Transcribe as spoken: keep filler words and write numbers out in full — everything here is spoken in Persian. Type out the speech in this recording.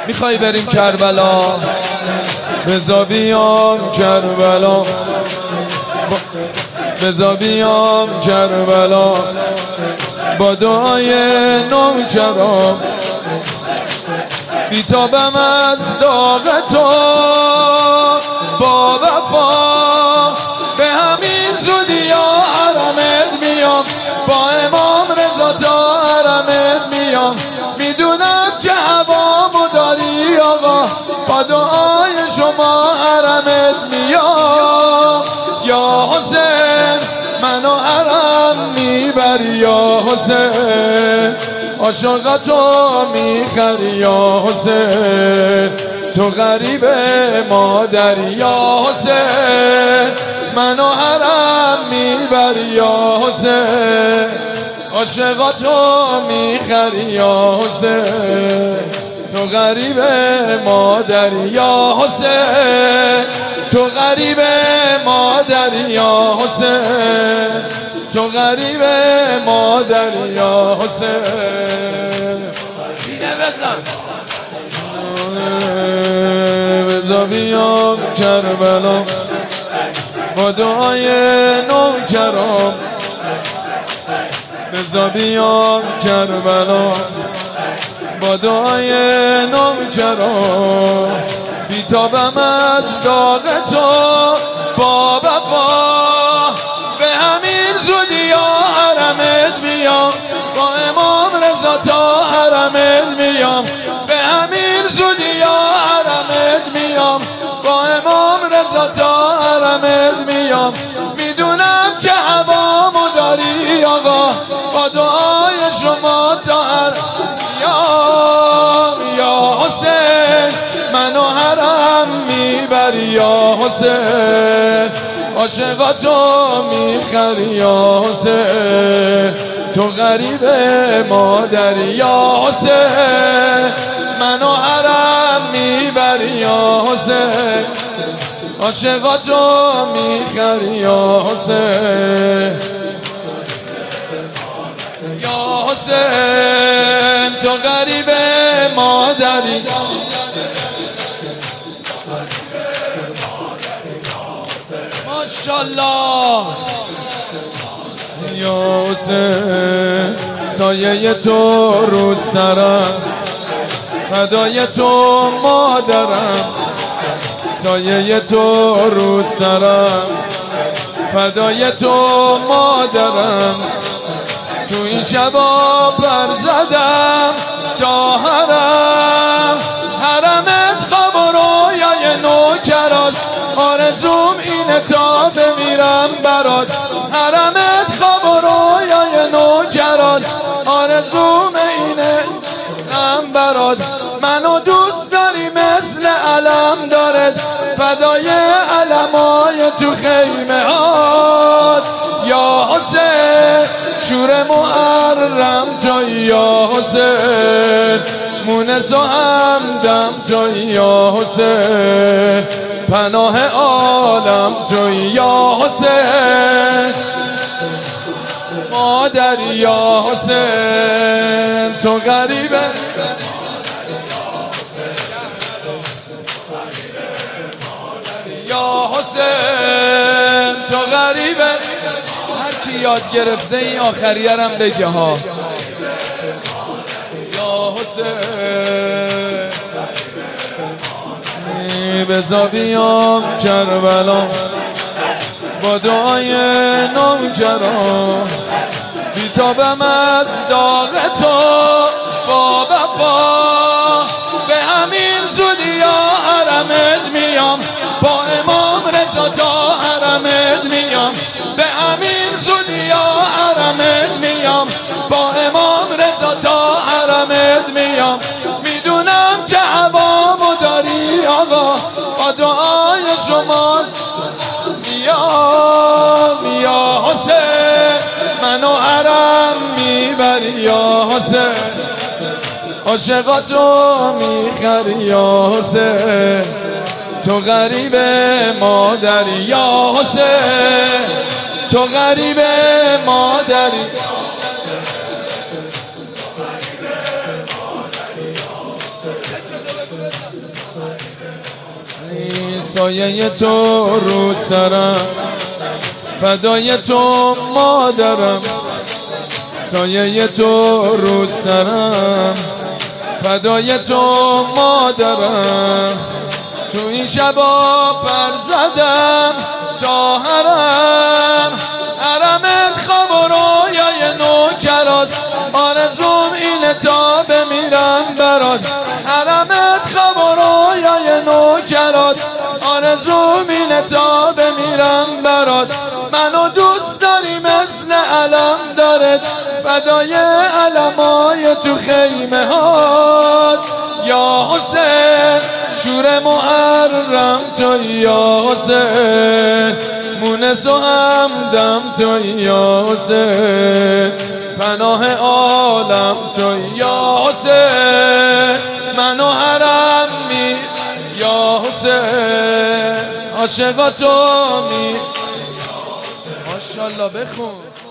میخوای بریم کربلا؟ بزا بیام کربلا، بزا بیام کربلا با دعای نوکرام، بیتابم از داغ تو با وفا، به همین زودی یا حرمت میام، با امام رضا تا حرمت میام. میدونم که هوامو داری آقا، با دعای شما حرمت میام. یا حسین منو حرم میبری، یا حسین عاشقتو میخری، یا حسین تو غریب مادری، یا حسین منو حرم میبری، یا حسین عاشقتو میخری، یا حسین تو غریب مادری، یا حسین تو غریب مادری، یا حسین تو غریب مادری، یا حسین. سینه بزن بزا بیام کربلا با دعای نوکرام، بزا بیام کربلا با دعای نوکرام، بیتابم از داغ تو با وفا، به همین زودی یا حرمت میام، با امام رضا تا حرمت میام، به همین زودی یا حرمت میام، با امام رضا تا حرمت میام. میدونم که هوامو داری آقا، با دعای شما تا حرمت میام. یا حسین منو حرم میبری، یا حسین عاشقاتو میخری، یا حسین تو غریب مادری، یا حسین منو حرم میبری، یا حسین عاشقاتو میخری، یا حسین یا حسین تو غریب مادری. ماشاءالله یا حسین سایه تو رو سرم، فدای تو مادرم، سایه تو رو سرم، فدای تو مادرم. تو این شبا پر زدم تا حرم، حرمت خواب و رویای نوکراست، آرزوم اینه تا بمیرم برات. حرمت خواب و رویای نوکراست، آرزوم اینه هم برات. منو دوست داری مثل علم دارد، فدای علمای تو خیمه هات. یا حسین شور محرم توی، یا حسین مونس و همدم توی، یا حسین پناه عالم توی، یا حسین مادری، یا حسین تو غریبه. یا حسین تو غریبه. هر کی یاد گرفته این آخریرم بگه ها. یا حسین بزا بیام کربلا با دعای نوکرام، بیتابم از داغ تو با وفا، به همین زودی یا حرمت میام، با امام رضا تا حرمت میام، به همین زودی یا حرمت میام، با امام رضا تا حرمت میام. میدونم که هوامو داری آقا، با دعای شما میام. یا حسین منو حرم میبری، یا حسین عاشقاتو میخری، یا حسین تو غریب مادری، یا حسین تو غریب مادری. سایه تو رو سرم، فدای تو مادرم. سایه تو رو سرم، فدای تو مادرم. تو این شبا پر زدم تا حرم، حرمت خواب و رویای نوکراست. آرزوم اینه تا بمیرم برات، حرمت خواب و رویای نوکراست. آرزوم اینه تا بمیرم برات. منو دوست داری مثل علم دارد، فدای علمای تو خیمه هات. یا حسین شور محرم تو، یا حسین مونس و همدم تو، یا حسین پناه عالم تو، یا حسین منو حرم می، یا حسین عاشقا تو می. ماشاءالله بخون.